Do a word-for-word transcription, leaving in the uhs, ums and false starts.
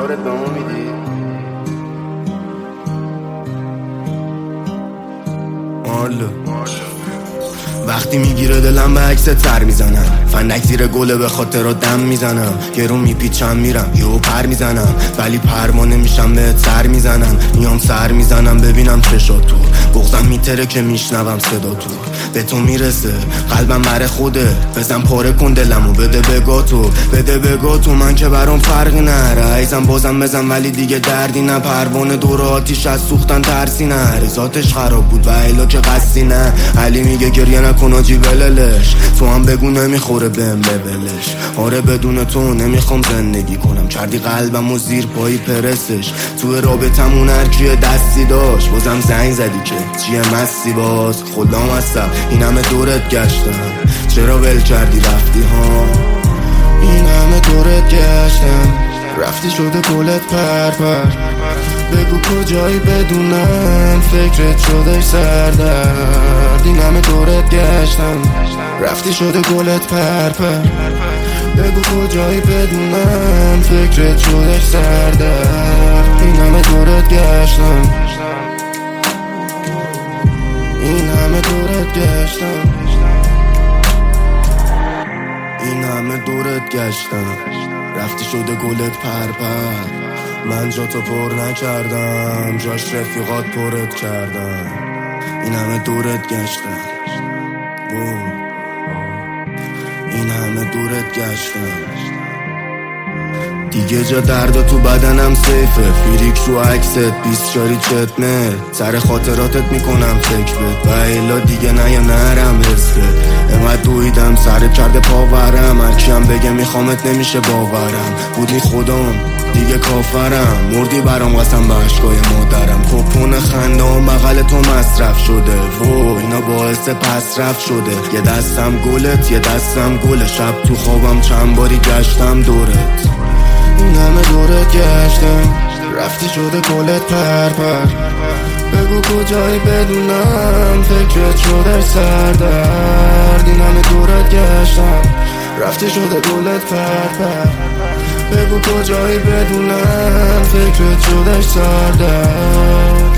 کارت به ما میدی؟ مالو وقتی میگیره دلم به عکست سر میزنم، فندک زیر گله به خاطر رو دم میزنم، گرون میپیچم میرم یهو پر میزنم، ولی پروانه میشم بهت سر میزنم، میام سر میزنم ببینم چشات تو، بغضم میتره که میشنوم صدا تو، به تو میرسه قلبم بر خوده، بزن پاره کن دلمو بده بگا تو، بده بگا تو، من که برام فرقی نره، ایزم بازم بزن ولی دیگه دردی نه، پروانه دور آتیش از سوختن ترسی نه، ریزاتش خراب بود و ایلا که قصدی نه، علی میگه گریه نکن آجی وللش، تو هم بگو نمیخوره بهم لولش، آره بدون تو نمیخوام زندگی کنم، کردی قلبم و زیر پایی پرسش، تو رابطمون هر کیه دستی داشت، بازم زنگ زدی که چیه مستی باز، خدام هستم این همه دورت گشتم، چرا ول کردی رفتی ها، این همه دورت گشتم رفتی شده گلت پر پر، بگو کجایی بدونم فکرت شده سردرد، این همه دورت گشتم رفتی شده گلت پر پر، بگو کجایی بدونم فکرت شده سردرد، این همه دورت گشتم این همه دورت گشتم این همه دورت گشتم رفتی شده گلت پر پر، من جا تو پر نکردم جاش رفیقات پرت کردم، این همه دورت گشتم این همه دورت گشتم، دیگه جا درد تو بدنم سیفه، فریک رو عکست بیسچاری چتنه، سر خاطراتت میکنم فکرت و ایلا دیگه نه یا نرم حسه، انقدر دویدم سر کرده پاورم، هرکیم بگه میخوامت نمیشه باورم، بودی خودم دیگه کافرم، مردی برام قسم به عشقای مادرم، کپون خنده هم بغل تو مصرف شده، و اینا باعث پس رفت شده، یه دستم گلت یه دستم گل، شب تو خوابم چند باری گشتم دورت، این همه دورت گشتم رفتی شده گلت پر پر، بگو کجایی بدونم فکرت شده سردرد، این همه دورت گشتم رفتی شده گلت پر پر، بگو کجایی بدونم فکرت شده سردرد.